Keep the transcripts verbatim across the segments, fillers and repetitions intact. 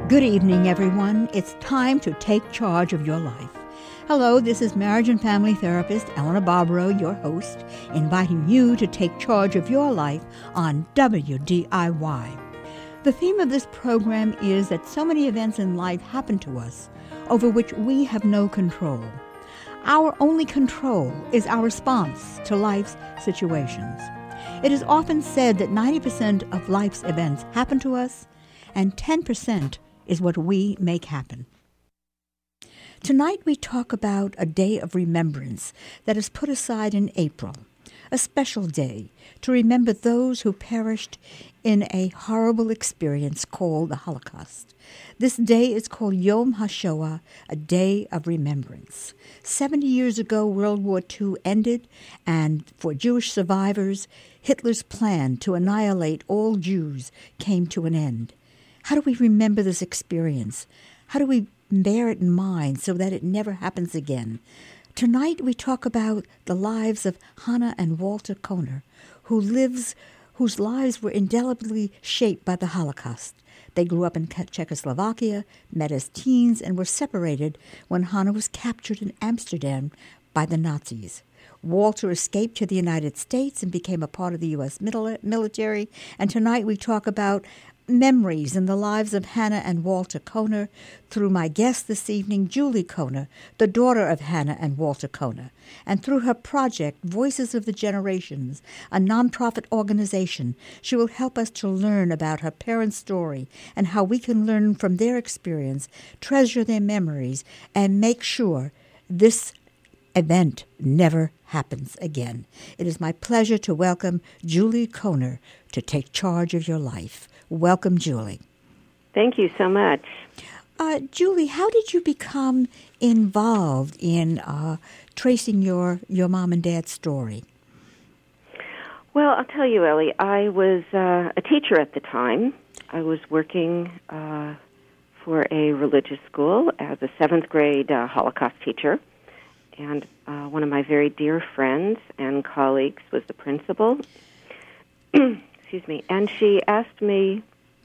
Good evening, everyone. It's time to take charge of your life. Hello, this is marriage and family therapist Eleanor Barbaro, your host, inviting you to take charge of your life on W D I Y. The theme of this program is that so many events in life happen to us over which we have no control. Our only control is our response to life's situations. It is often said that ninety percent of life's events happen to us, and ten percent is what we make happen. Tonight we talk about a day of remembrance that is put aside in April, a special day to remember those who perished in a horrible experience called the Holocaust. This day is called Yom HaShoah, a day of remembrance. Seventy years ago, World War Two ended, and for Jewish survivors, Hitler's plan to annihilate all Jews came to an end. How do we remember this experience? How do we bear it in mind so that it never happens again? Tonight we talk about the lives of Hannah and Walter Kohner, who lives, whose lives were indelibly shaped by the Holocaust. They grew up in Czechoslovakia, met as teens, and were separated when Hannah was captured in Amsterdam by the Nazis. Walter escaped to the United States and became a part of the U S military. And tonight we talk about memories in the lives of Hannah and Walter Kohner through my guest this evening, Julie Kohner, the daughter of Hannah and Walter Kohner, and through her project, Voices of the Generations, a nonprofit organization. She will help us to learn about her parents' story and how we can learn from their experience, treasure their memories, and make sure this event never happens again. It is my pleasure to welcome Julie Kohner to take charge of your life. Welcome, Julie. Thank you so much. Uh, Julie, how did you become involved in uh, tracing your, your mom and dad's story? Well, I'll tell you, Ellie, I was uh, a teacher at the time. I was working uh, for a religious school as a seventh grade uh, Holocaust teacher. And uh, one of my very dear friends and colleagues was the principal. Excuse me. And she asked me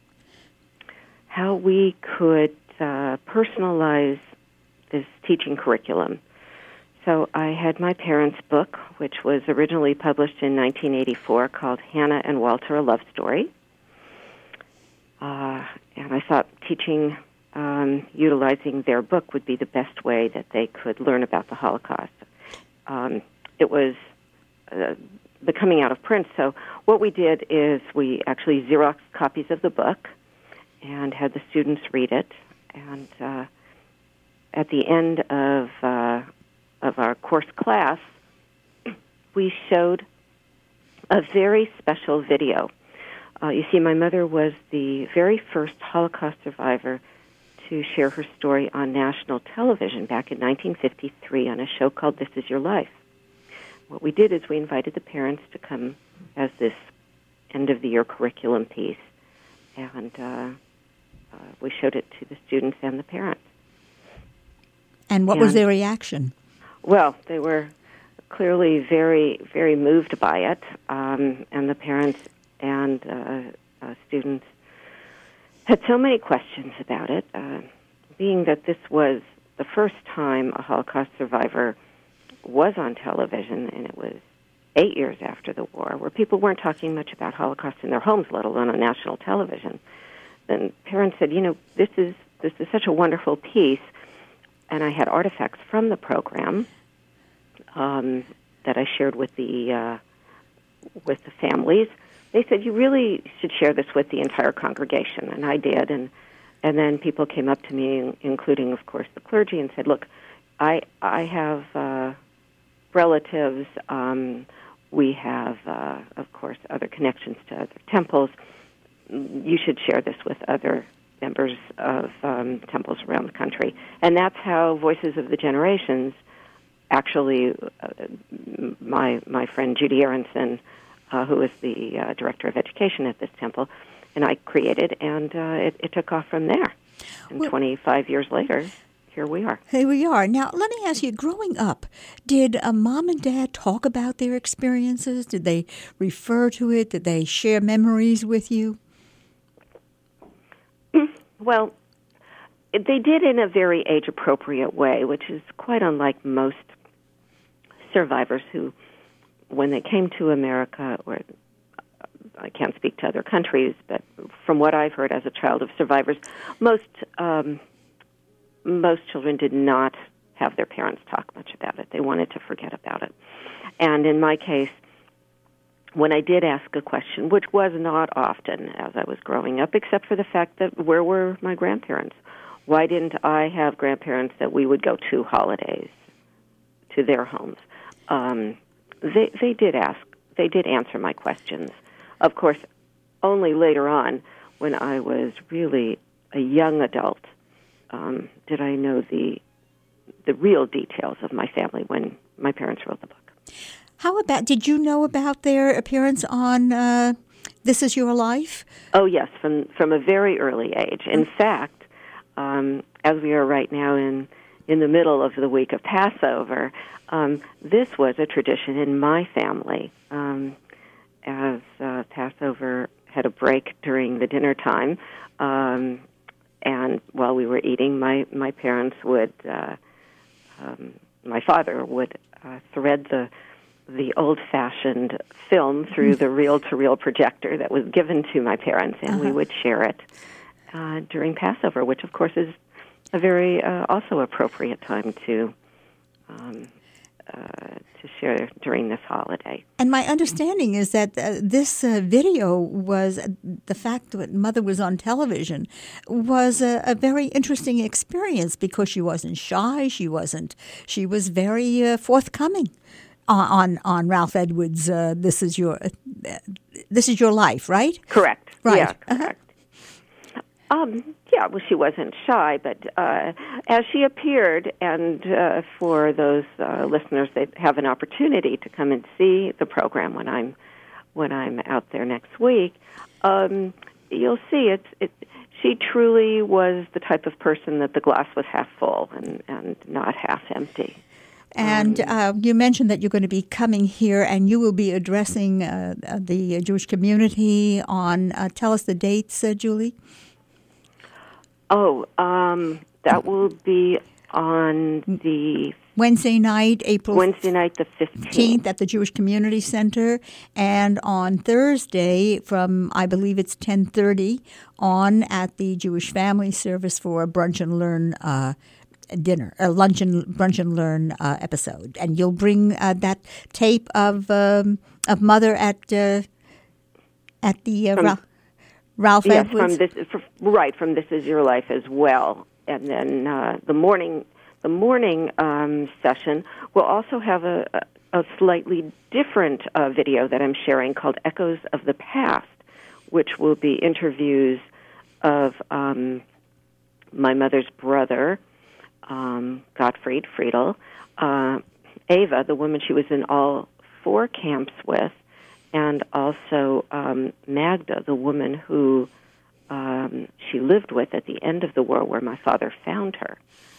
how we could uh, personalize this teaching curriculum. So I had my parents' book, which was originally published in nineteen eighty-four, called Hannah and Walter, A Love Story. Uh, and I thought teaching Um, utilizing their book would be the best way that they could learn about the Holocaust. Um, it was uh, the coming out of print, so what we did is we actually Xeroxed copies of the book and had the students read it, and uh, at the end of uh, of our course class, we showed a very special video. Uh, you see, my mother was the very first Holocaust survivor to share her story on national television back in nineteen fifty-three on a show called This Is Your Life. What we did is we invited the parents to come as this end-of-the-year curriculum piece, and uh, uh, we showed it to the students and the parents. And what and, was their reaction? Well, they were clearly very, very moved by it, um, and the parents and uh, uh, students had so many questions about it, uh, being that this was the first time a Holocaust survivor was on television, and it was eight years after the war, where people weren't talking much about Holocaust in their homes, let alone on national television. And parents said, you know, this is this is such a wonderful piece, and I had artifacts from the program um, that I shared with the uh, with the families. They said, you really should share this with the entire congregation, and I did. And and then people came up to me, including, of course, the clergy, and said, look, I I have uh, relatives. Um, we have, uh, of course, other connections to other temples. You should share this with other members of um, temples around the country. And that's how Voices of the Generations, actually, uh, my my friend Judy Aronson, Uh, who was the uh, director of education at this temple, and I created, and uh, it, it took off from there. And well, twenty-five years later, here we are. Here we are. Now, let me ask you, growing up, did uh, Mom and Dad talk about their experiences? Did they refer to it? Did they share memories with you? Well, they did in a very age-appropriate way, which is quite unlike most survivors who, when they came to America, or I can't speak to other countries, but from what I've heard as a child of survivors, most um, most children did not have their parents talk much about it. They wanted to forget about it. And in my case, when I did ask a question, which was not often as I was growing up, except for the fact that where were my grandparents? Why didn't I have grandparents that we would go to holidays, to their homes? Um, they they did ask, they did answer my questions. Of course, only later on, when I was really a young adult, um, did I know the the real details of my family when my parents wrote the book. How about, did you know about their appearance on uh, This Is Your Life? Oh, yes, from from a very early age. In mm-hmm. fact, um, as we are right now in, in the middle of the week of Passover, um, this was a tradition in my family. Um, as uh, Passover had a break during the dinner time, um, and while we were eating, my, my parents would, uh, um, my father would uh, thread the the old-fashioned film through the reel-to-reel projector that was given to my parents, and uh-huh. we would share it uh, during Passover, which, of course, is a very uh, also appropriate time to um, uh, to share during this holiday. And my understanding is that uh, this uh, video was, uh, the fact that Mother was on television was a, a very interesting experience because she wasn't shy, she wasn't, she was very uh, forthcoming. On on Ralph Edwards, uh, this is your uh, this is your life, right? Correct. Right. Yeah, correct. Uh-huh. Um, yeah. Well, she wasn't shy, but uh, as she appeared, and uh, for those uh, listeners that have an opportunity to come and see the program when I'm when I'm out there next week, um, you'll see it's it. She truly was the type of person that the glass was half full and, and not half empty. And uh, you mentioned that you're going to be coming here and you will be addressing uh, the Jewish community on, uh, tell us the dates, uh, Julie. Oh, um, that will be on the... Wednesday night, April Wednesday night, the fifteenth. At the Jewish Community Center. And on Thursday from, I believe it's ten thirty, on at the Jewish Family Service for a Brunch and Learn uh dinner, a lunch and brunch and learn uh, episode, and you'll bring uh, that tape of um, of Mother at uh, at the uh, from, Ra- Ralph yes, Edwards. From this, for, right from This Is Your Life as well, and then uh, the morning the morning um, session will also have a, a, a slightly different uh, video that I'm sharing called Echoes of the Past, which will be interviews of um, my mother's brother. Um, Gottfried Friedel, uh, Ava, the woman she was in all four camps with, and also um, Magda, the woman who um, she lived with at the end of the war where my father found her.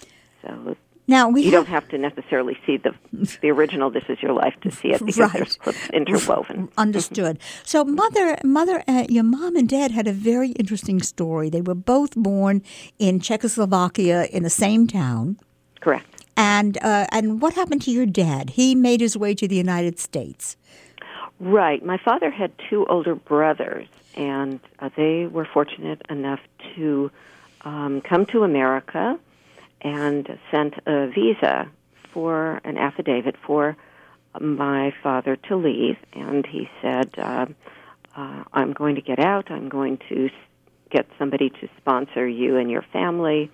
So now we you have... don't have to necessarily see the the original This Is Your Life to see it because right. there's clips interwoven. Understood. So mother, mother, uh, your mom and dad had a very interesting story. They were both born in Czechoslovakia in the same town. Correct. And uh, and what happened to your dad? He made his way to the United States. Right. My father had two older brothers, and uh, they were fortunate enough to um, come to America and sent a visa for an affidavit for my father to leave. And he said, uh, uh, I'm going to get out. I'm going to get somebody to sponsor you and your family.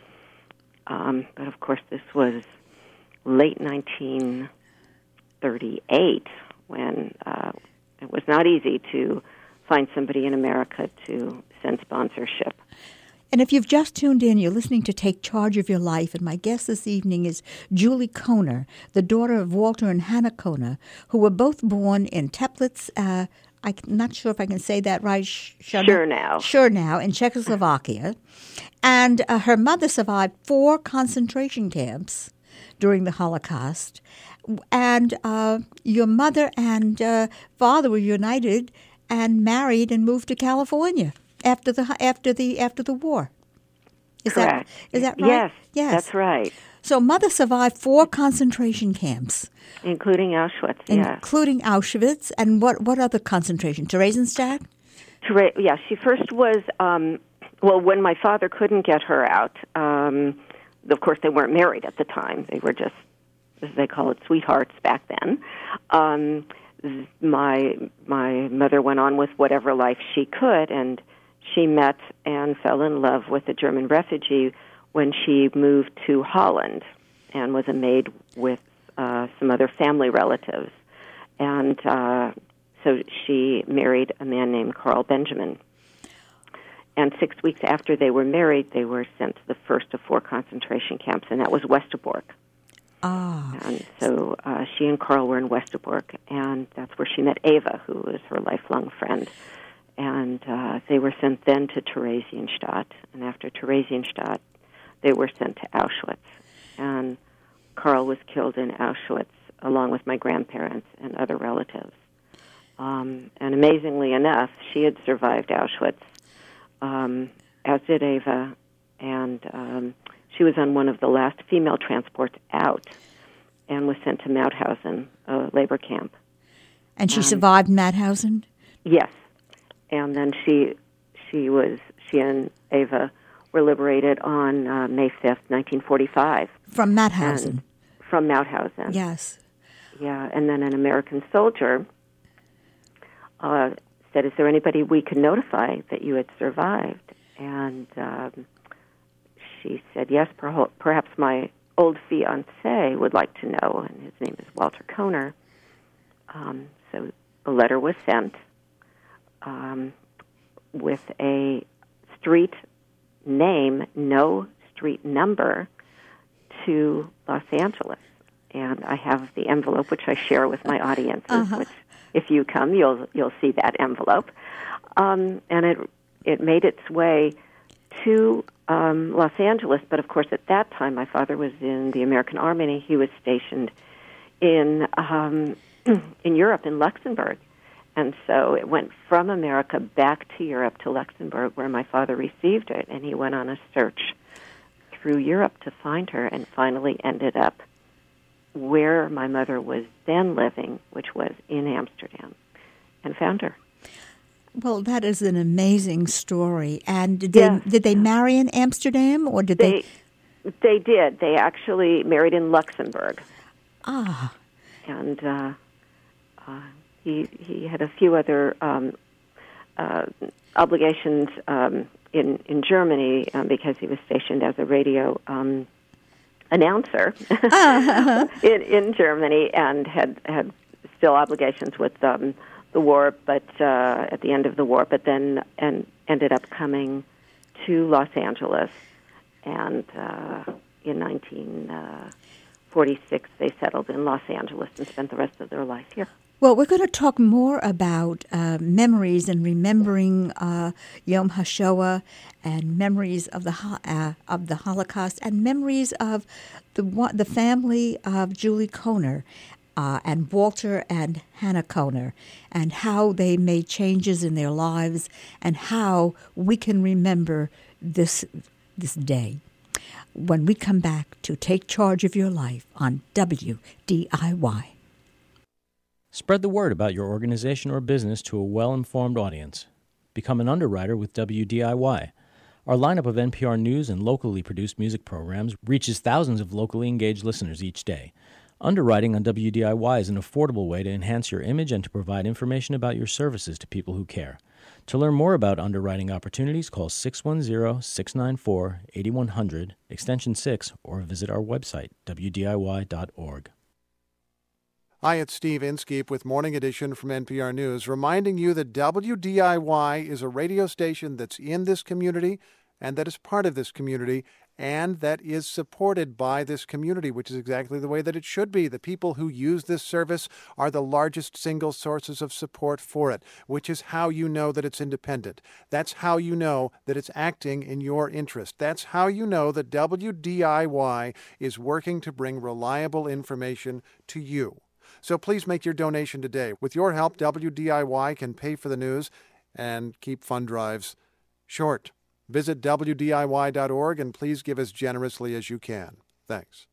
Um, but, of course, this was late nineteen thirty-eight when uh, it was not easy to find somebody in America to send sponsorship. And if you've just tuned in, you're listening to Take Charge of Your Life, and my guest this evening is Julie Kohner, the daughter of Walter and Hannah Kohner, who were both born in Teplitz, uh, I'm not sure if I can say that right. Schörnau. Schörnau in Czechoslovakia. And uh, her mother survived four concentration camps during the Holocaust. And uh, your mother and uh, father were united and married and moved to California after the after the after the war. Is Correct. that is that right? Yes, yes, that's right. So Mother survived four concentration camps, including Auschwitz. Yes, including Auschwitz, and what what other concentration? Theresienstadt. Ther- yeah, she first was. Um, well, when my father couldn't get her out, um, of course they weren't married at the time. They were just, as they call it, sweethearts back then. Um, my my mother went on with whatever life she could, and she met and fell in love with a German refugee when she moved to Holland and was a maid with uh, some other family relatives. And uh, so she married a man named Carl Benjamin. And six weeks after they were married, they were sent to the first of four concentration camps, and that was Westerbork. Ah. And so uh, she and Carl were in Westerbork, and that's where she met Eva, who was her lifelong friend. And uh, they were sent then to Theresienstadt, and after Theresienstadt, they were sent to Auschwitz. And Carl was killed in Auschwitz, along with my grandparents and other relatives. Um, and amazingly enough, she had survived Auschwitz, um, as did Eva, and um, she was on one of the last female transports out and was sent to Mauthausen, a labor camp. And she um, survived Mauthausen? Yes. And then she she was she and Eva were liberated on uh, May fifth, nineteen forty-five. From Mauthausen. And from Mauthausen. Yes. Yeah, and then an American soldier uh, said, "Is there anybody we can notify that you had survived?" And um, she said, "Yes, per- perhaps my old fiancé would like to know," and his name is Walter Kohner. Um, so a letter was sent um, with a street name, no street number, to Los Angeles. And I have the envelope, which I share with my audiences, uh-huh. which if you come, you'll you'll see that envelope. Um, and it it made its way to um, Los Angeles, but of course at that time my father was in the American Army, and he was stationed in um, in Europe, in Luxembourg. And so it went from America back to Europe to Luxembourg, where my father received it, and he went on a search through Europe to find her, and finally ended up where my mother was then living, which was in Amsterdam, and found her. Well, that is an amazing story. And did Yes. they did they marry in Amsterdam, or did they? They, they did. They actually married in Luxembourg. Ah. And uh, uh, he he had a few other um, uh, obligations um, in in Germany um, because he was stationed as a radio um, announcer uh-huh. in in Germany, and had had still obligations with um, the war, but uh, at the end of the war, but then and ended up coming to Los Angeles, and uh, in nineteen forty-six they settled in Los Angeles and spent the rest of their life here. Well, we're going to talk more about uh, memories and remembering uh, Yom HaShoah, and memories of the uh, of the Holocaust, and memories of the the family of Julie Kohner. Uh, and Walter and Hannah Kohner, and how they made changes in their lives, and how we can remember this this day when we come back to Take Charge of Your Life on W D I Y. Spread the word about your organization or business to a well-informed audience. Become an underwriter with W D I Y. Our lineup of N P R News and locally produced music programs reaches thousands of locally engaged listeners each day. Underwriting on W D I Y is an affordable way to enhance your image and to provide information about your services to people who care. To learn more about underwriting opportunities, call six one zero, six nine four, eight one zero zero, extension six, or visit our website, w d i y dot org. Hi, it's Steve Inskeep with Morning Edition from N P R News, reminding you that W D I Y is a radio station that's in this community and that is part of this community, and that is supported by this community, which is exactly the way that it should be. The people who use this service are the largest single sources of support for it, which is how you know that it's independent. That's how you know that it's acting in your interest. That's how you know that W D I Y is working to bring reliable information to you. So please make your donation today. With your help, W D I Y can pay for the news and keep fund drives short. Visit W D I Y dot org and please give as generously as you can. Thanks.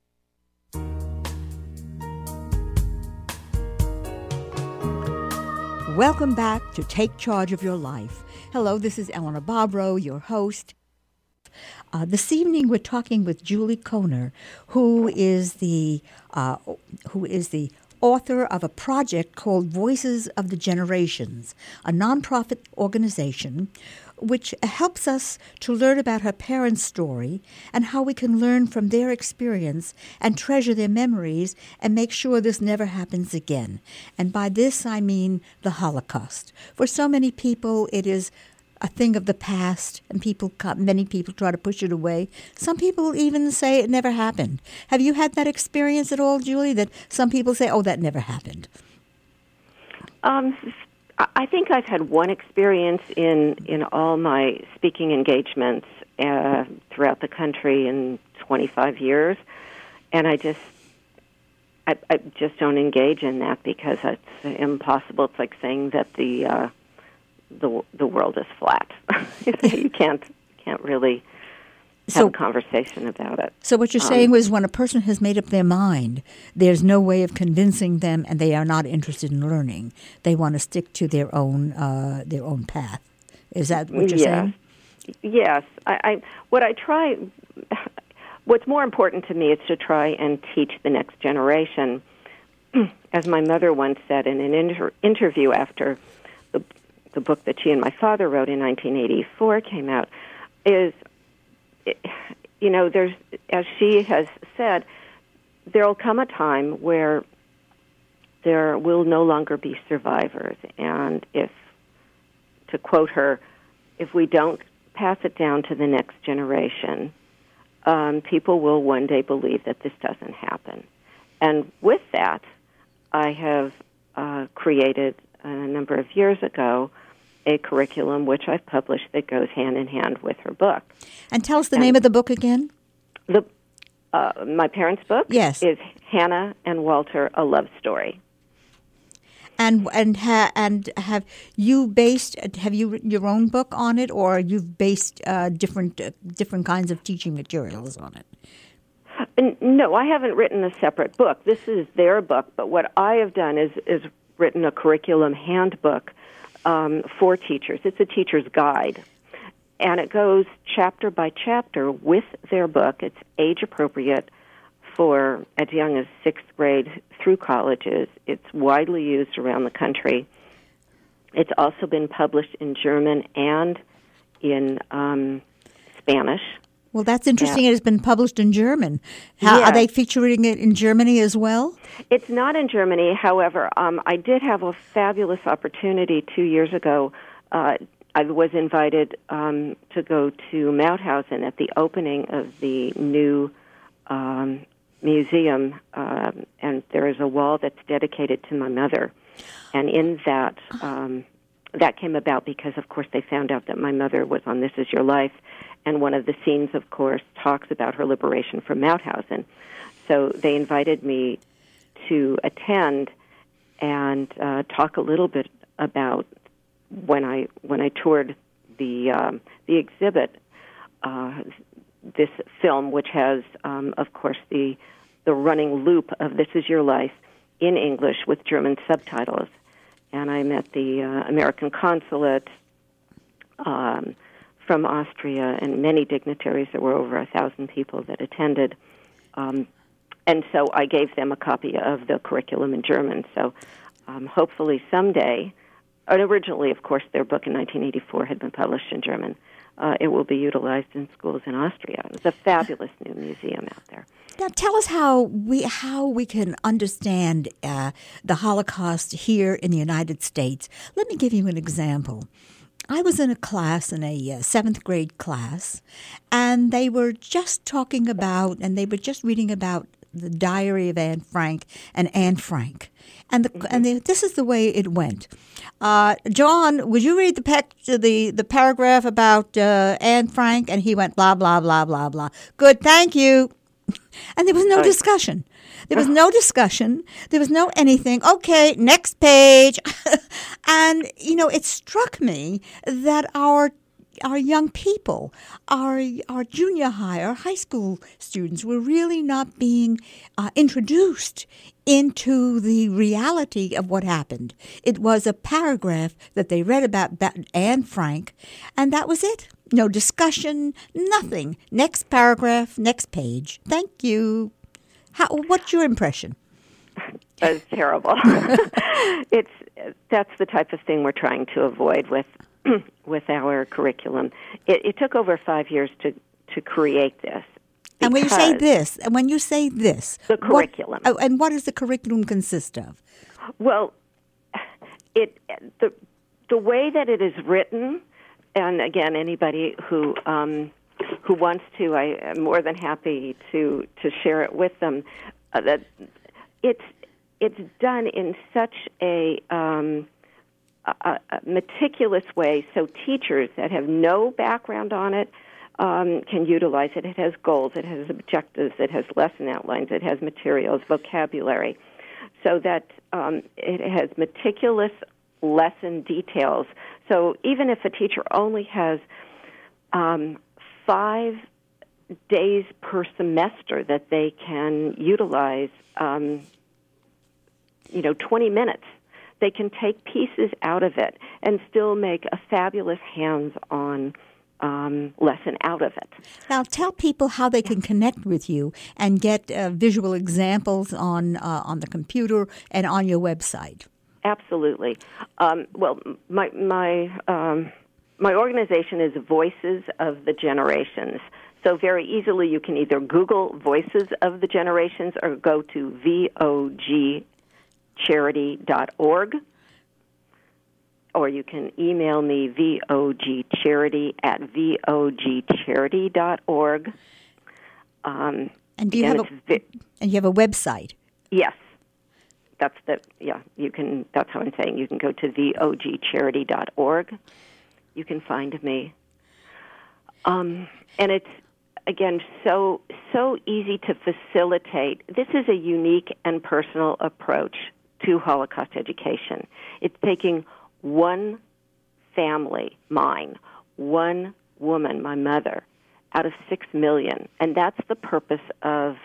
Welcome back to Take Charge of Your Life. Hello, this is Eleanor Bobrow, your host. Uh, this evening we're talking with Julie Kohner, who is the uh, who is the author of a project called Voices of the Generations, a nonprofit organization which helps us to learn about her parents' story and how we can learn from their experience and treasure their memories and make sure this never happens again. And by this I mean the Holocaust. For so many people it is a thing of the past, and people, many people try to push it away. Some people even say it never happened. Have you had that experience at all, Julie, that some people say, oh, that never happened? Um, I think I've had one experience in, in all my speaking engagements uh, throughout the country in twenty-five years, and I just I, I just don't engage in that because it's impossible. It's like saying that the uh, the the world is flat. You can't can't really have so, a conversation about it. So what you're um, saying was when a person has made up their mind, there's no way of convincing them, and they are not interested in learning. They want to stick to their own uh, their own path. Is that what you're yes. saying? Yes. I, I what I try. What's more important to me is to try and teach the next generation. As my mother once said in an inter- interview after the the book that she and my father wrote in nineteen eighty-four came out, is, you know, there's, as she has said, there will come a time where there will no longer be survivors. And if, to quote her, if we don't pass it down to the next generation, um, people will one day believe that this doesn't happen. And with that, I have uh, created a number of years ago a curriculum which I've published that goes hand in hand with her book. And tell us the and name of the book again. The uh, my parents' book yes. is Hannah and Walter, A Love Story. And and ha, and have you based have you written your own book on it, or you've based uh, different uh, different kinds of teaching materials on it? No, I haven't written a separate book. This is their book, but what I have done is is written a curriculum handbook um, for teachers. It's a teacher's guide, and it goes chapter by chapter with their book. It's age appropriate for as young as sixth grade through colleges. It's widely used around the country. It's also been published in German and in um, Spanish. Well, that's interesting. Yeah. It has been published in German. How, yes. Are they featuring it in Germany as well? It's not in Germany. However, um, I did have a fabulous opportunity two years ago. Uh, I was invited um, to go to Mauthausen at the opening of the new um, museum, um, and there is a wall that's dedicated to my mother. And in that, um, that came about because, of course, they found out that my mother was on This Is Your Life, and one of the scenes, of course, talks about her liberation from Mauthausen. So they invited me to attend and uh, talk a little bit about when I when I toured the um, the exhibit. Uh, this film, which has, um, of course, the the running loop of This Is Your Life in English with German subtitles. And I met the uh, American consulate um, from Austria and many dignitaries. There were over a thousand people that attended. Um, and so I gave them a copy of the curriculum in German. So um, hopefully someday, and originally, of course, their book in nineteen eighty-four had been published in German. Uh, it will be utilized in schools in Austria. It's a fabulous new museum out there. Now, tell us how we how we can understand uh, the Holocaust here in the United States. Let me give you an example. I was in a class, in a uh, seventh grade class, and they were just talking about, and they were just reading about the Diary of Anne Frank and Anne Frank. And the, mm-hmm. and the, this is the way it went. Uh, John, would you read the pec, the the paragraph about uh, Anne Frank? And he went blah blah blah blah blah. Good, thank you. And there was no discussion. There was no discussion. There was no anything. Okay, next page. And you know, it struck me that our our young people, our our junior high, our high school students were really not being uh, introduced into the reality of what happened. It was a paragraph that they read about Anne Frank, and that was it. No discussion, nothing. Next paragraph, next page. Thank you. How? What's your impression? That's terrible. It's that's the type of thing we're trying to avoid with with our curriculum. It, it took over five years to to create this. And when you say this, and when you say this, the curriculum, what, and what does the curriculum consist of? Well, it the the way that it is written, and again, anybody who um, who wants to, I am more than happy to to share it with them. Uh, that it's it's done in such a, um, a, a meticulous way, so teachers that have no background on it um, can utilize it. It has goals, it has objectives, it has lesson outlines, it has materials, vocabulary, so that um, it has meticulous lesson details. So even if a teacher only has um, five days per semester that they can utilize, um, you know, twenty minutes, they can take pieces out of it and still make a fabulous hands-on um, lesson out of it. Now, tell people how they can connect with you and get uh, visual examples on uh, on the computer and on your website. Absolutely. Um, well, my my um, my organization is Voices of the Generations. So very easily you can either Google Voices of the Generations or go to V O G charity dot org, or you can email me vogcharity at vogcharity dot org. Um, and do you have a vi- and you have a website? Yes. That's the yeah. You can. That's how I'm saying. You can go to vogcharity dot org. You can find me, um, and it's again so so easy to facilitate. This is a unique and personal approach to Holocaust education. It's taking one family, mine, one woman, my mother, out of six million, and that's the purpose of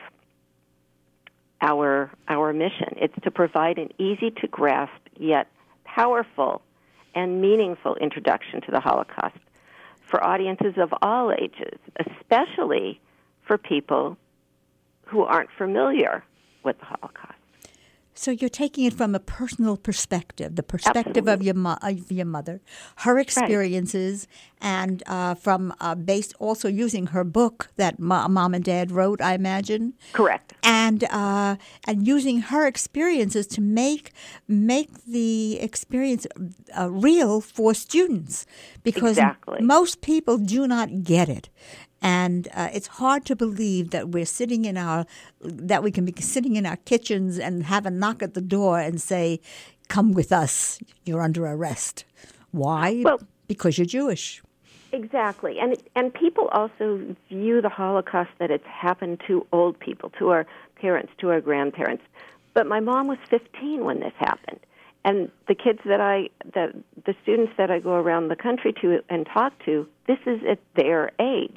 our our mission. It's to provide an easy-to-grasp yet powerful and meaningful introduction to the Holocaust for audiences of all ages, especially for people who aren't familiar with the Holocaust. So you're taking it from a personal perspective, the perspective Absolutely. of your mo- of your mother, her experiences, right. and uh, from uh, based also using her book that ma- mom and dad wrote, I imagine. Correct. And uh, and using her experiences to make make the experience uh, real for students, because exactly. most people do not get it. And uh, it's hard to believe that we're sitting in our, that we can be sitting in our kitchens and have a knock at the door and say, "Come with us. You're under arrest." Why? Well, because you're Jewish. Exactly, and and people also view the Holocaust that it's happened to old people, to our parents, to our grandparents. But my mom was fifteen when this happened, and the kids that I, the the students that I go around the country to and talk to, this is at their age.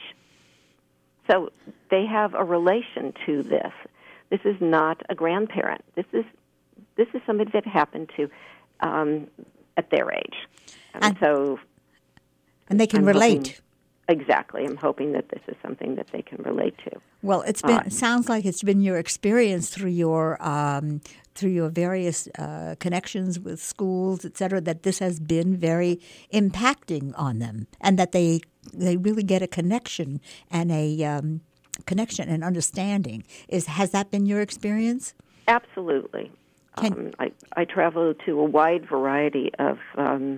So they have a relation to this. This is not a grandparent. This is this is somebody that happened to um, at their age, and, and so and they can I'm relate. Hoping, exactly, I'm hoping that this is something that they can relate to. Well, it's been Uh, it sounds like it's been your experience through your um, through your various uh, connections with schools, et cetera, that this has been very impacting on them, and that they they really get a connection and a um, connection and understanding. Is has that been your experience? Absolutely. Can, um, I I travel to a wide variety of um,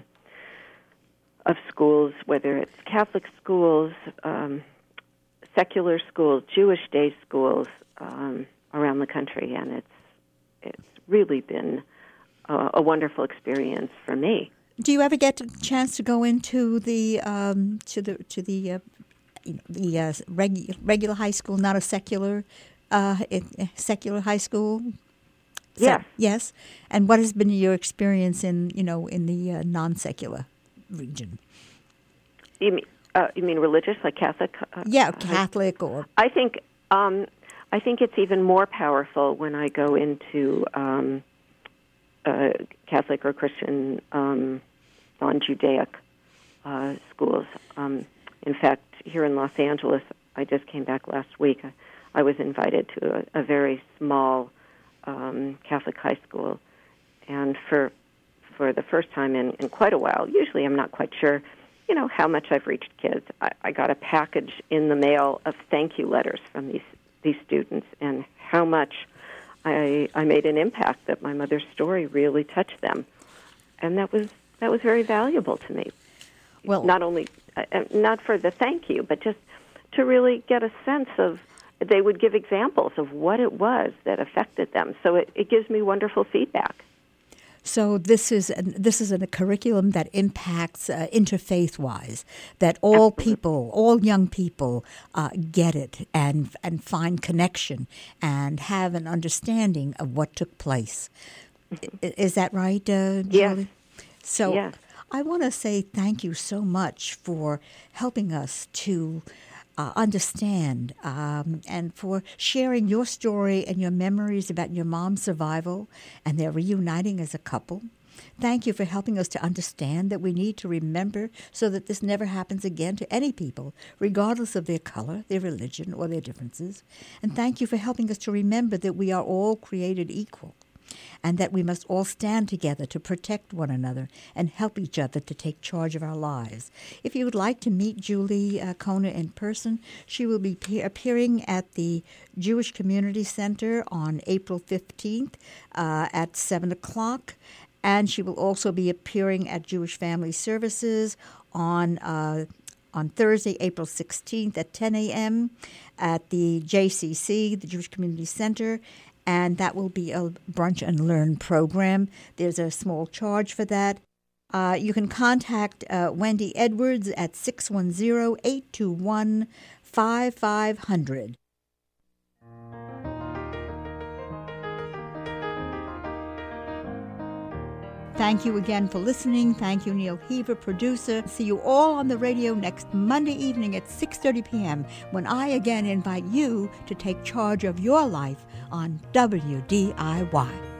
of schools, whether it's Catholic schools, um, secular schools, Jewish day schools um, around the country, and it's it's really been a, a wonderful experience for me. Do you ever get a chance to go into the um, to the to the uh, the uh, regu- regular high school, not a secular uh, secular high school? So, yes. Yes. And what has been your experience in you know in the uh, non-secular region? You mean, Uh, you mean religious, like Catholic? Uh, yeah, Catholic or... I think um, I think it's even more powerful when I go into um, uh, Catholic or Christian um, non-Judaic uh, schools. Um, in fact, here in Los Angeles, I just came back last week. I, I was invited to a, a very small um, Catholic high school, and for for the first time in, in quite a while, usually I'm not quite sure, you know, how much I've reached kids. I, I got a package in the mail of thank you letters from these these students, and how much I I made an impact, that my mother's story really touched them, and that was that was very valuable to me. Well, not only uh, not for the thank you, but just to really get a sense of. They would give examples of what it was that affected them. So it, it gives me wonderful feedback. So this is this is a curriculum that impacts uh, interfaith-wise, that all Absolutely. people, all young people uh, get it and and find connection and have an understanding of what took place. Mm-hmm. Is that right, uh, Julie? Yes. So yes. I want to say thank you so much for helping us to Uh, understand um, and for sharing your story and your memories about your mom's survival and their reuniting as a couple. Thank you for helping us to understand that we need to remember so that this never happens again to any people, regardless of their color, their religion, or their differences. And thank you for helping us to remember that we are all created equal, and that we must all stand together to protect one another and help each other to take charge of our lives. If you would like to meet Julie uh, Kona in person, she will be pe- appearing at the Jewish Community Center on April fifteenth uh, at seven o'clock, and she will also be appearing at Jewish Family Services on uh, on Thursday, April sixteenth at ten a.m. at the J C C, the Jewish Community Center, and that will be a Brunch and Learn program. There's a small charge for that. Uh, you can contact uh, Wendy Edwards at six one zero, eight two one, five five zero zero. Thank you again for listening. Thank you, Neil Heaver, producer. See you all on the radio next Monday evening at six thirty p.m. when I again invite you to take charge of your life on W D I Y.